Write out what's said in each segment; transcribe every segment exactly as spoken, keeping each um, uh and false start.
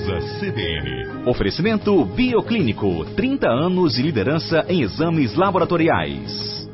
Souza C B N. Oferecimento Bioclínico, trinta anos de liderança em exames laboratoriais.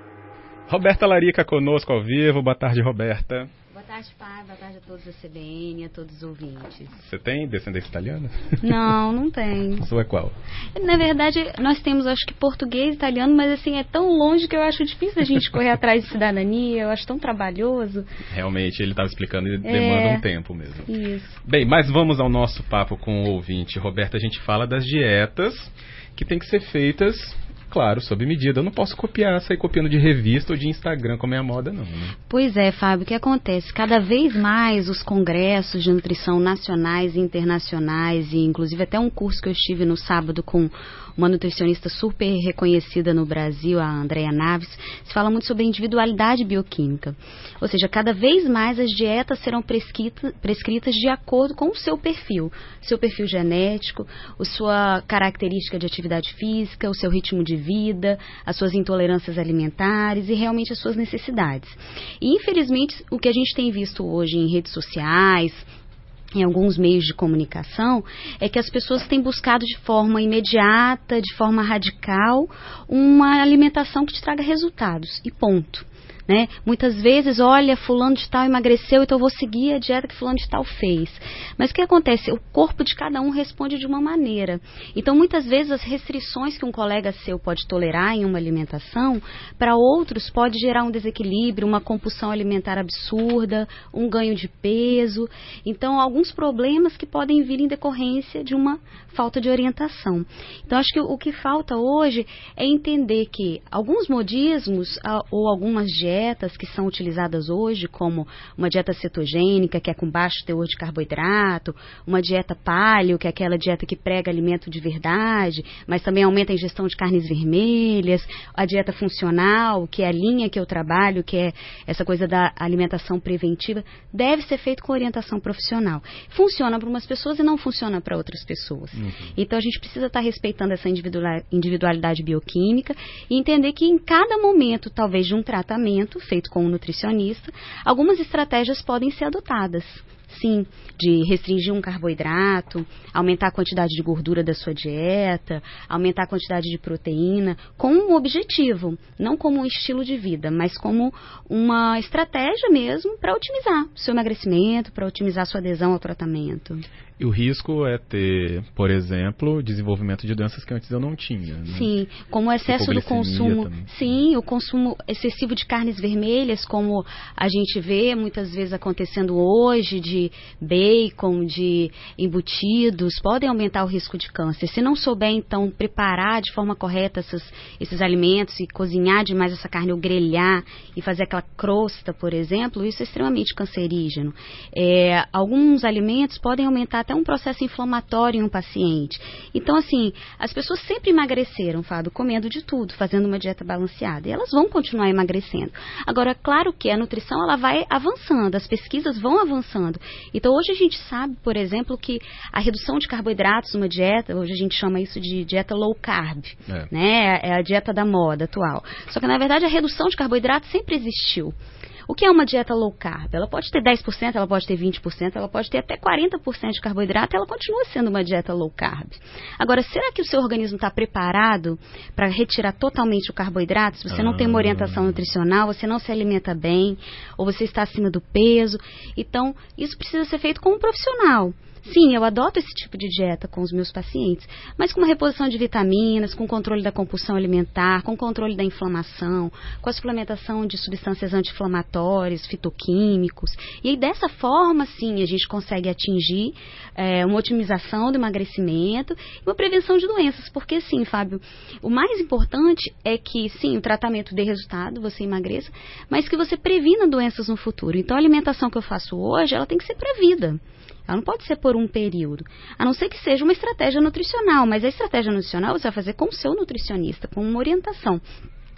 Roberta Larica conosco ao vivo. Boa tarde, Roberta. Boa tarde, Fábio. Boa tarde a todos da C B N, a todos os ouvintes. Você tem descendência italiana? Não, não tem. Sua é qual? Na verdade, nós temos, acho que português e italiano, mas assim, é tão longe que eu acho difícil a gente correr atrás de cidadania, eu acho tão trabalhoso. Realmente, ele estava explicando e demanda É, um tempo mesmo. Isso. Bem, mas vamos ao nosso papo com o ouvinte. Roberta, a gente fala das dietas que tem que ser feitas, claro, sob medida. Eu não posso copiar, sair copiando de revista ou de Instagram, como é a moda, não, né? Pois é, Fábio, o que acontece? Cada vez mais os congressos de nutrição nacionais e internacionais, e inclusive até um curso que eu estive no sábado com uma nutricionista super reconhecida no Brasil, a Andrea Naves, se fala muito sobre individualidade bioquímica. Ou seja, cada vez mais as dietas serão prescritas, prescritas de acordo com o seu perfil. Seu perfil genético, a sua característica de atividade física, o seu ritmo de vida, as suas intolerâncias alimentares e realmente as suas necessidades. E, infelizmente, o que a gente tem visto hoje em redes sociais, em alguns meios de comunicação, é que as pessoas têm buscado de forma imediata, de forma radical, uma alimentação que te traga resultados, e ponto. Né? Muitas vezes, olha, fulano de tal emagreceu, então eu vou seguir a dieta que fulano de tal fez. Mas o que acontece? O corpo de cada um responde de uma maneira. Então, muitas vezes, as restrições que um colega seu pode tolerar em uma alimentação, para outros pode gerar um desequilíbrio, uma compulsão alimentar absurda, um ganho de peso. Então, alguns problemas que podem vir em decorrência de uma falta de orientação. Então, acho que o que falta hoje é entender que alguns modismos ou algumas dietas dietas que são utilizadas hoje, como uma dieta cetogênica, que é com baixo teor de carboidrato, uma dieta paleo, que é aquela dieta que prega alimento de verdade, mas também aumenta a ingestão de carnes vermelhas, a dieta funcional, que é a linha que eu trabalho, que é essa coisa da alimentação preventiva, deve ser feito com orientação profissional. Funciona para umas pessoas e não funciona para outras pessoas. Uhum. Então a gente precisa estar respeitando essa individualidade bioquímica e entender que em cada momento, talvez de um tratamento feito com um nutricionista, algumas estratégias podem ser adotadas. Sim, de restringir um carboidrato, aumentar a quantidade de gordura da sua dieta, aumentar a quantidade de proteína, com um objetivo, não como um estilo de vida, mas como uma estratégia mesmo para otimizar o seu emagrecimento, para otimizar a sua adesão ao tratamento. E o risco é ter, por exemplo, desenvolvimento de doenças que antes eu não tinha, né? Sim, como o excesso do consumo. Também. Sim, o consumo excessivo de carnes vermelhas, como a gente vê muitas vezes acontecendo hoje, de bacon, de embutidos, podem aumentar o risco de câncer. Se não souber, então, preparar de forma correta essas, esses alimentos e cozinhar demais essa carne ou grelhar e fazer aquela crosta, por exemplo, isso é extremamente cancerígeno. É, alguns alimentos podem aumentar até um processo inflamatório em um paciente. Então, assim, as pessoas sempre emagreceram, Fábio, comendo de tudo, fazendo uma dieta balanceada. E elas vão continuar emagrecendo. Agora, claro que a nutrição, ela vai avançando, as pesquisas vão avançando. Então, hoje a gente sabe, por exemplo, que a redução de carboidratos numa dieta, hoje a gente chama isso de dieta low carb, é. né? É a dieta da moda atual. Só que, na verdade, a redução de carboidratos sempre existiu. O que é uma dieta low carb? Ela pode ter dez por cento, ela pode ter vinte por cento, ela pode ter até quarenta por cento de carboidrato, ela continua sendo uma dieta low carb. Agora, será que o seu organismo está preparado para retirar totalmente o carboidrato? Se você não tem uma orientação nutricional, você não se alimenta bem, ou você está acima do peso. Então, isso precisa ser feito com um profissional. Sim, eu adoto esse tipo de dieta com os meus pacientes, mas com uma reposição de vitaminas, com controle da compulsão alimentar, com controle da inflamação, com a suplementação de substâncias anti-inflamatórias, fitoquímicos. E aí, dessa forma, sim, a gente consegue atingir é, uma otimização do emagrecimento e uma prevenção de doenças. Porque, sim, Fábio, o mais importante é que, sim, o tratamento dê resultado, você emagreça, mas que você previna doenças no futuro. Então, a alimentação que eu faço hoje, ela tem que ser para a vida. Ela não pode ser por um período, a não ser que seja uma estratégia nutricional, mas a estratégia nutricional você vai fazer com o seu nutricionista, com uma orientação.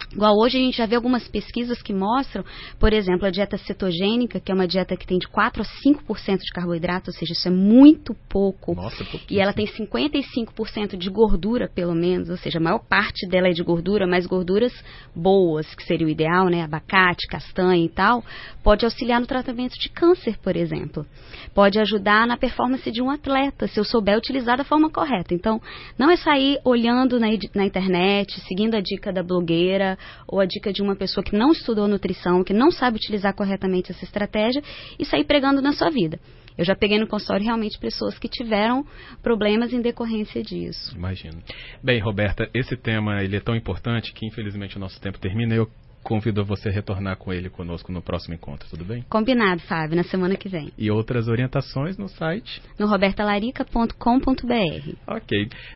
Igual hoje a gente já vê algumas pesquisas que mostram, por exemplo, a dieta cetogênica, que é uma dieta que tem de quatro a cinco por cento de carboidrato, ou seja, isso é muito pouco. Nossa, e ela tem cinquenta e cinco por cento de gordura, pelo menos, ou seja, a maior parte dela é de gordura, mas gorduras boas, que seria o ideal, né? Abacate, castanha e tal, pode auxiliar no tratamento de câncer, por exemplo. Pode ajudar na performance de um atleta, se eu souber utilizar da forma correta. Então, não é sair olhando na, na internet, seguindo a dica da blogueira, ou a dica de uma pessoa que não estudou nutrição, que não sabe utilizar corretamente essa estratégia e sair pregando na sua vida. Eu já peguei no consultório realmente pessoas que tiveram problemas em decorrência disso. Imagino. Bem, Roberta, esse tema ele é tão importante que infelizmente o nosso tempo termina. Eu convido você a retornar com ele conosco no próximo encontro, tudo bem? Combinado, Fábio, na semana que vem. E outras orientações no site? No roberta larica ponto com ponto b r. Ok.